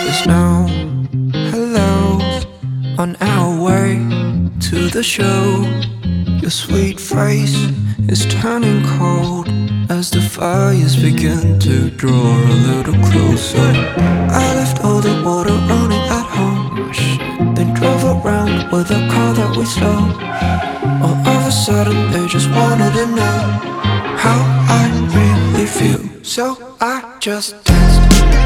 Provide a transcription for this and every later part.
There's no hellos on our way to the show. Your sweet face is turning cold as the fires begin to draw a little closer. I left all the water running at home, then drove around with a car that we stole. All of a sudden they just wanted to know how I really feel, so I just danced.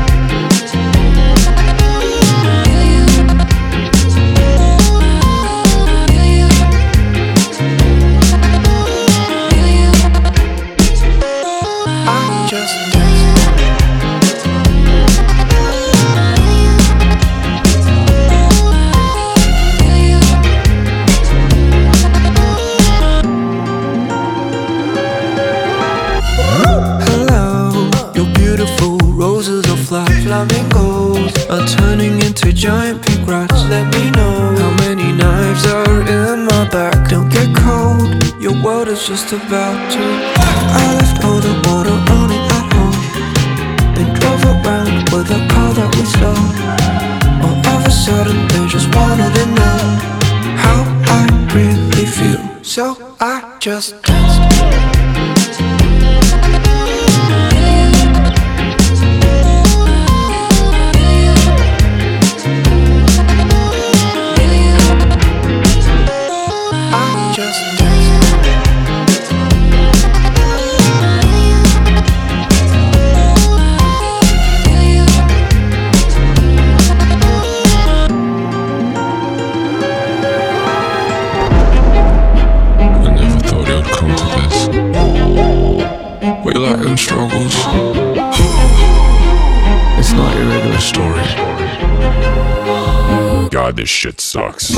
Roses or flamingos are turning into giant pink rats. Let me know how many knives are in my back. Don't get cold, your world is just about to. I left all the water running at home, then drove around with a car that we stole. All of a sudden they just wanted to know how I really feel, so I just danced. We like them struggles. It's not your regular story. God, this shit sucks.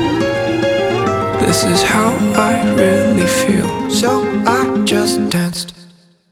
This is how I really feel, so I just danced.